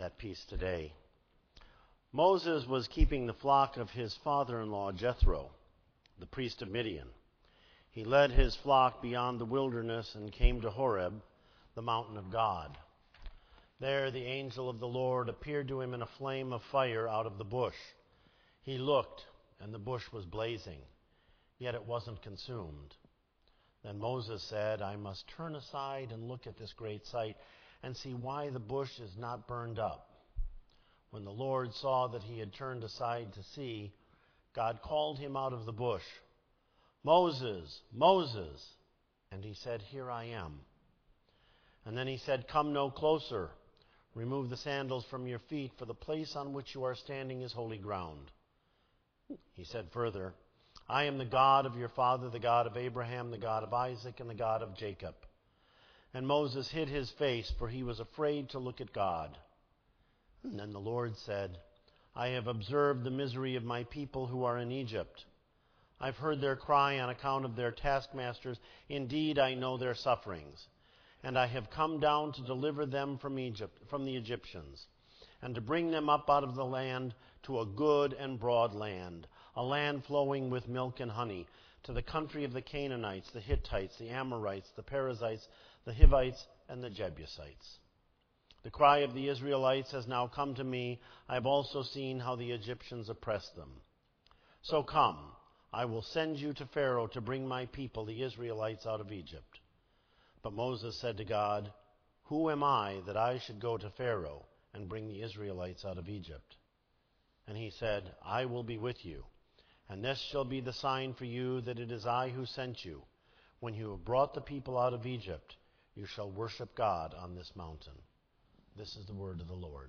that piece today. Moses was keeping the flock of his father-in-law Jethro, the priest of Midian. He led his flock beyond the wilderness and came to Horeb, the mountain of God. There the angel of the Lord appeared to him in a flame of fire out of the bush. He looked, and the bush was blazing, yet it wasn't consumed. Then Moses said, I must turn aside and look at this great sight and see why the bush is not burned up. When the Lord saw that he had turned aside to see, God called him out of the bush, Moses, Moses. And he said, Here I am. And then he said, Come no closer. Remove the sandals from your feet, for the place on which you are standing is holy ground. He said further, I am the God of your father, the God of Abraham, the God of Isaac, and the God of Jacob. And Moses hid his face, for he was afraid to look at God. And then the Lord said, I have observed the misery of my people who are in Egypt. I've heard their cry on account of their taskmasters. Indeed, I know their sufferings. And I have come down to deliver them from Egypt, from the Egyptians, and to bring them up out of the land to a good and broad land, a land flowing with milk and honey, to the country of the Canaanites, the Hittites, the Amorites, the Perizzites, the Hivites, and the Jebusites. The cry of the Israelites has now come to me. I have also seen how the Egyptians oppress them. So come, I will send you to Pharaoh to bring my people, the Israelites, out of Egypt. But Moses said to God, Who am I that I should go to Pharaoh and bring the Israelites out of Egypt? And he said, I will be with you, and this shall be the sign for you that it is I who sent you. When you have brought the people out of Egypt, you shall worship God on this mountain. This is the word of the Lord.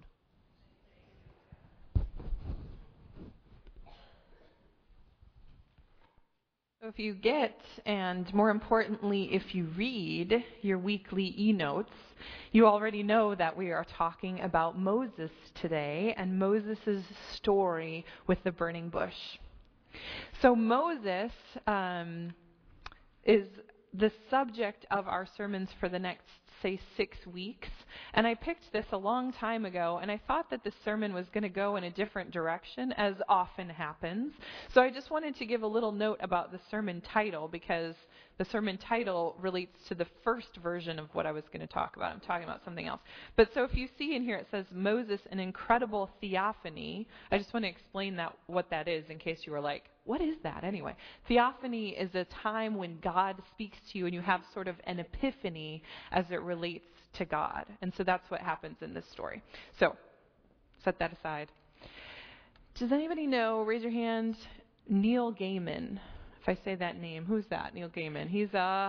So if you get, and more importantly, if you read your weekly e-notes, you already know that we are talking about Moses today and Moses' story with the burning bush. So Moses is the subject of our sermons for the next, say, 6 weeks. And I picked this a long time ago, and I thought that the sermon was going to go in a different direction, as often happens. So I just wanted to give a little note about the sermon title, because the sermon title relates to the first version of what I was going to talk about. I'm talking about something else. But so if you see in here it says Moses, an incredible theophany, I just want to explain what that is in case you were like, what is that anyway? Theophany is a time when God speaks to you and you have sort of an epiphany as it relates to God. And so that's what happens in this story. So set that aside. Does anybody know, raise your hand, Neil Gaiman? If I say that name, who's that? Neil Gaiman. He's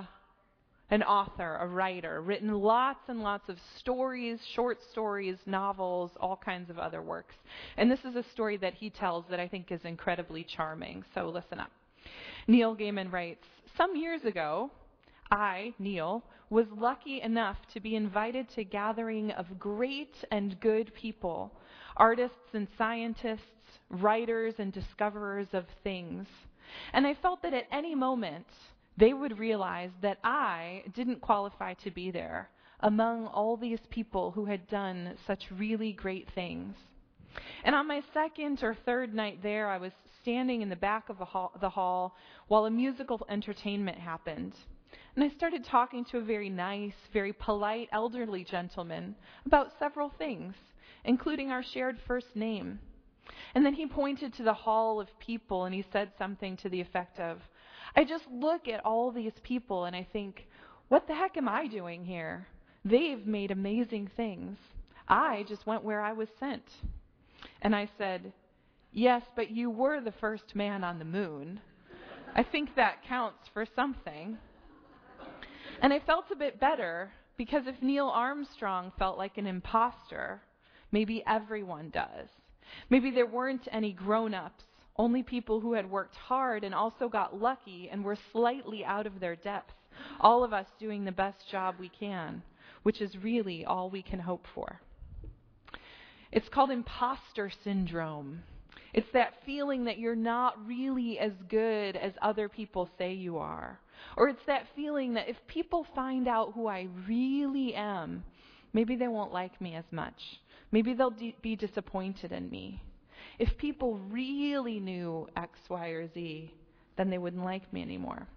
an author, a writer, written lots and lots of stories, short stories, novels, all kinds of other works. And this is a story that he tells that I think is incredibly charming. So listen up. Neil Gaiman writes, Some years ago, I, Neil, was lucky enough to be invited to a gathering of great and good people, artists and scientists, writers and discoverers of things. And I felt that at any moment, they would realize that I didn't qualify to be there among all these people who had done such really great things. And on my second or third night there, I was standing in the back of the hall while a musical entertainment happened. And I started talking to a very nice, very polite elderly gentleman about several things, including our shared first name. And then he pointed to the hall of people and he said something to the effect of, I just look at all these people and I think, what the heck am I doing here? They've made amazing things. I just went where I was sent. And I said, yes, but you were the first man on the moon. I think that counts for something. And I felt a bit better because if Neil Armstrong felt like an imposter, maybe everyone does. Maybe there weren't any grown-ups, only people who had worked hard and also got lucky and were slightly out of their depth, all of us doing the best job we can, which is really all we can hope for. It's called imposter syndrome. It's that feeling that you're not really as good as other people say you are. Or it's that feeling that if people find out who I really am, maybe they won't like me as much. Maybe they'll be disappointed in me. If people really knew X, Y, or Z, then they wouldn't like me anymore.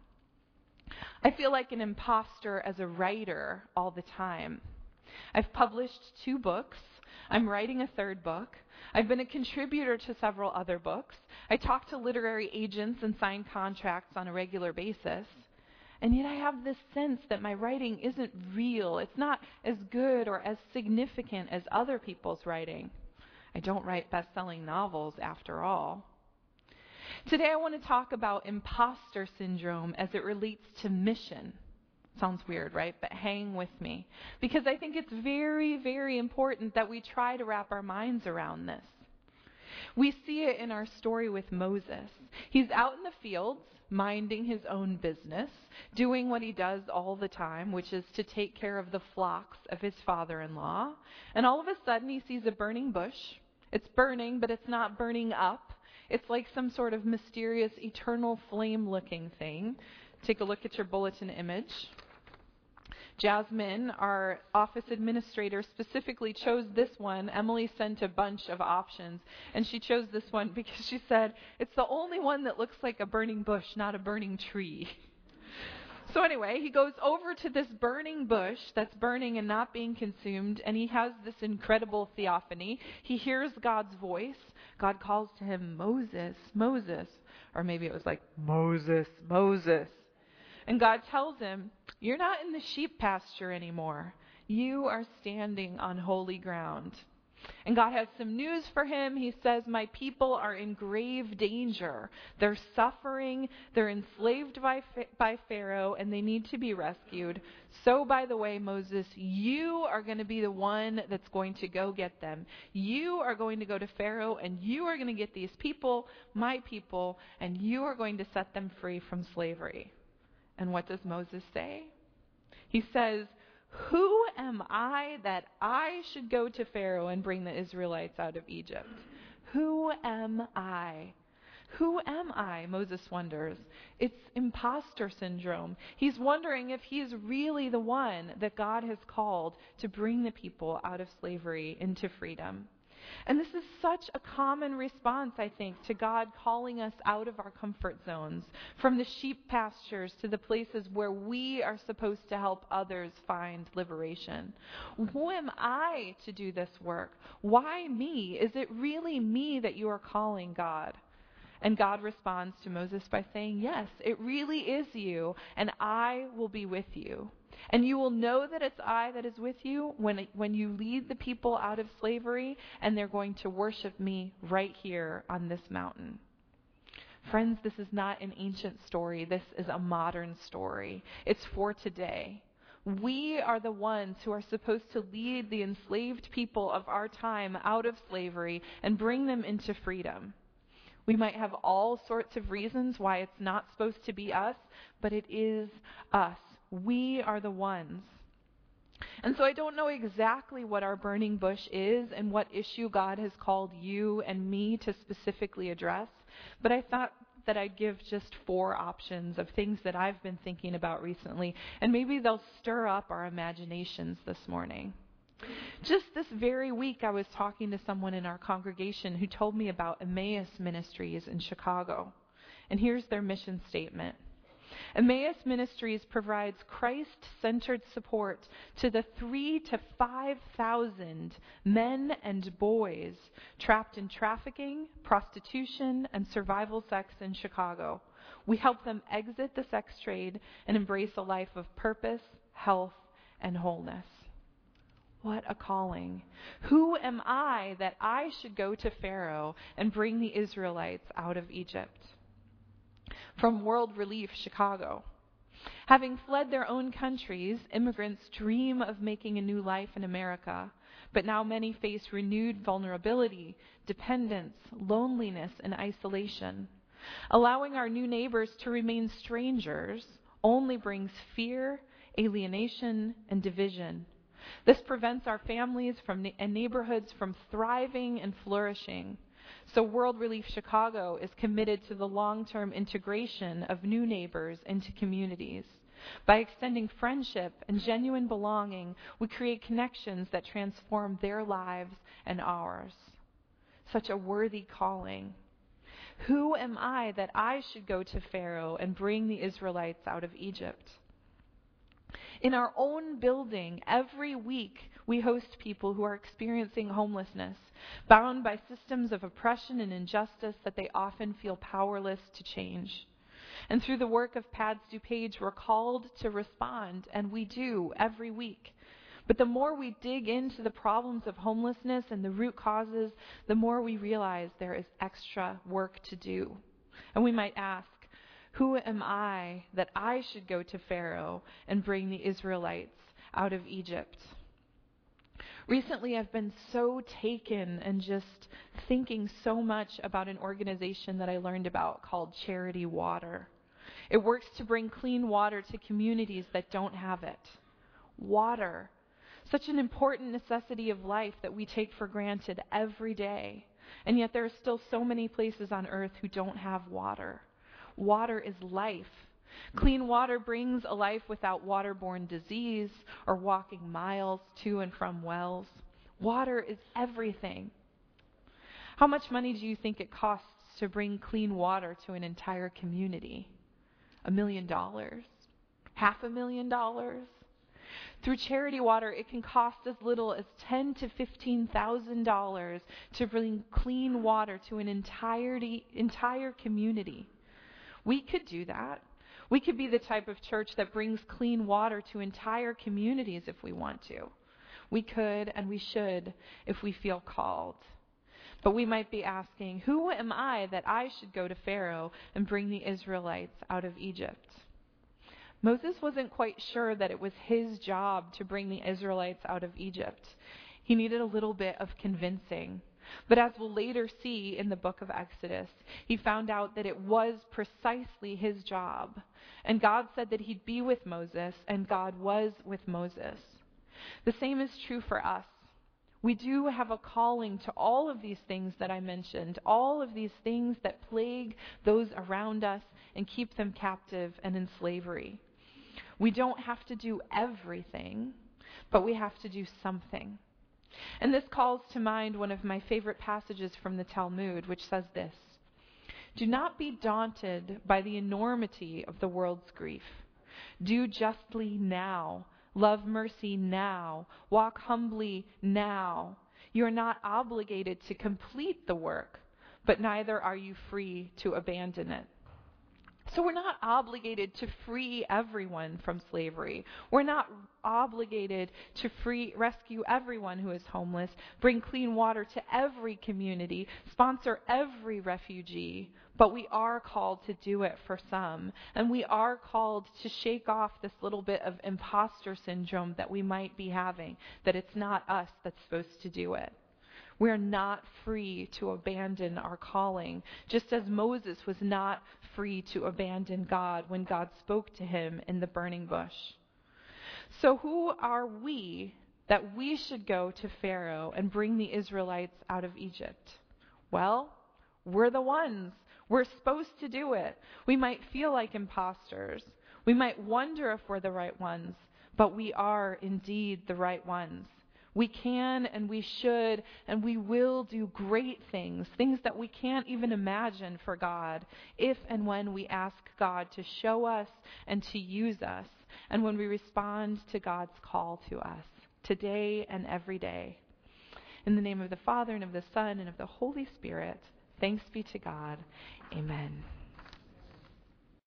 I feel like an imposter as a writer all the time. I've published 2 books. I'm writing a 3rd book. I've been a contributor to several other books. I talk to literary agents and sign contracts on a regular basis. And yet I have this sense that my writing isn't real. It's not as good or as significant as other people's writing. I don't write best-selling novels after all. Today I want to talk about imposter syndrome as it relates to mission. Sounds weird, right? But hang with me. Because I think it's very, very important that we try to wrap our minds around this. We see it in our story with Moses. He's out in the fields, minding his own business, doing what he does all the time, which is to take care of the flocks of his father-in-law. And all of a sudden he sees a burning bush. It's burning, but it's not burning up. It's like some sort of mysterious eternal flame-looking thing. Take a look at your bulletin image. Jasmine, our office administrator, specifically chose this one. Emily sent a bunch of options, and she chose this one because she said, it's the only one that looks like a burning bush, not a burning tree. So anyway, he goes over to this burning bush that's burning and not being consumed, and he has this incredible theophany. He hears God's voice. God calls to him, Moses, Moses. Or maybe it was like, Moses, Moses. And God tells him, you're not in the sheep pasture anymore. You are standing on holy ground. And God has some news for him. He says, my people are in grave danger. They're suffering. They're enslaved by Pharaoh, and they need to be rescued. So, by the way, Moses, you are going to be the one that's going to go get them. You are going to go to Pharaoh, and you are going to get these people, my people, and you are going to set them free from slavery. And what does Moses say? He says, who am I that I should go to Pharaoh and bring the Israelites out of Egypt? Who am I? Who am I? Moses wonders. It's imposter syndrome. He's wondering if he's really the one that God has called to bring the people out of slavery into freedom. And this is such a common response, I think, to God calling us out of our comfort zones, from the sheep pastures to the places where we are supposed to help others find liberation. Who am I to do this work? Why me? Is it really me that you are calling, God? And God responds to Moses by saying, yes, it really is you, and I will be with you. And you will know that it's I that is with you when you lead the people out of slavery, and they're going to worship me right here on this mountain. Friends, this is not an ancient story. This is a modern story. It's for today. We are the ones who are supposed to lead the enslaved people of our time out of slavery and bring them into freedom. We might have all sorts of reasons why it's not supposed to be us, but it is us. We are the ones. And so I don't know exactly what our burning bush is and what issue God has called you and me to specifically address, but I thought that I'd give just 4 options of things that I've been thinking about recently, and maybe they'll stir up our imaginations this morning. Just this very week, I was talking to someone in our congregation who told me about Emmaus Ministries in Chicago. And here's their mission statement. Emmaus Ministries provides Christ-centered support to the 3,000 to 5,000 men and boys trapped in trafficking, prostitution, and survival sex in Chicago. We help them exit the sex trade and embrace a life of purpose, health, and wholeness. What a calling. Who am I that I should go to Pharaoh and bring the Israelites out of Egypt? From World Relief Chicago. Having fled their own countries, immigrants dream of making a new life in America, but now many face renewed vulnerability, dependence, loneliness, and isolation. Allowing our new neighbors to remain strangers only brings fear, alienation, and division. This prevents our families and neighborhoods from thriving and flourishing. So World Relief Chicago is committed to the long-term integration of new neighbors into communities. By extending friendship and genuine belonging, we create connections that transform their lives and ours. Such a worthy calling. Who am I that I should go to Pharaoh and bring the Israelites out of Egypt? In our own building, every week, we host people who are experiencing homelessness, bound by systems of oppression and injustice that they often feel powerless to change. And through the work of Pads DuPage, we're called to respond, and we do every week. But the more we dig into the problems of homelessness and the root causes, the more we realize there is extra work to do. And we might ask, who am I that I should go to Pharaoh and bring the Israelites out of Egypt? Recently, I've been so taken and just thinking so much about an organization that I learned about called Charity Water. It works to bring clean water to communities that don't have it. Water. Such an important necessity of life that we take for granted every day. And yet there are still so many places on earth who don't have water. Water is life. Clean water brings a life without waterborne disease or walking miles to and from wells. Water is everything. How much money do you think it costs to bring clean water to an entire community? $1 million? $500,000? Through Charity Water, it can cost as little as $10,000 to $15,000 to bring clean water to an entire community. We could do that. We could be the type of church that brings clean water to entire communities if we want to. We could and we should if we feel called. But we might be asking, who am I that I should go to Pharaoh and bring the Israelites out of Egypt? Moses wasn't quite sure that it was his job to bring the Israelites out of Egypt. He needed a little bit of convincing. But as we'll later see in the book of Exodus, he found out that it was precisely his job. And God said that he'd be with Moses, and God was with Moses. The same is true for us. We do have a calling to all of these things that I mentioned, all of these things that plague those around us and keep them captive and in slavery. We don't have to do everything, but we have to do something. And this calls to mind one of my favorite passages from the Talmud, which says this: "Do not be daunted by the enormity of the world's grief. Do justly now. Love mercy now. Walk humbly now. You are not obligated to complete the work, but neither are you free to abandon it." So we're not obligated to free everyone from slavery. We're not obligated to rescue everyone who is homeless, bring clean water to every community, sponsor every refugee. But we are called to do it for some. And we are called to shake off this little bit of imposter syndrome that we might be having, that it's not us that's supposed to do it. We are not free to abandon our calling, just as Moses was not free to abandon God when God spoke to him in the burning bush. So who are we that we should go to Pharaoh and bring the Israelites out of Egypt? Well, we're the ones. We're supposed to do it. We might feel like imposters. We might wonder if we're the right ones, but we are indeed the right ones. We can and we should and we will do great things, things that we can't even imagine for God, if and when we ask God to show us and to use us, and when we respond to God's call to us, today and every day. In the name of the Father, and of the Son, and of the Holy Spirit, thanks be to God. Amen.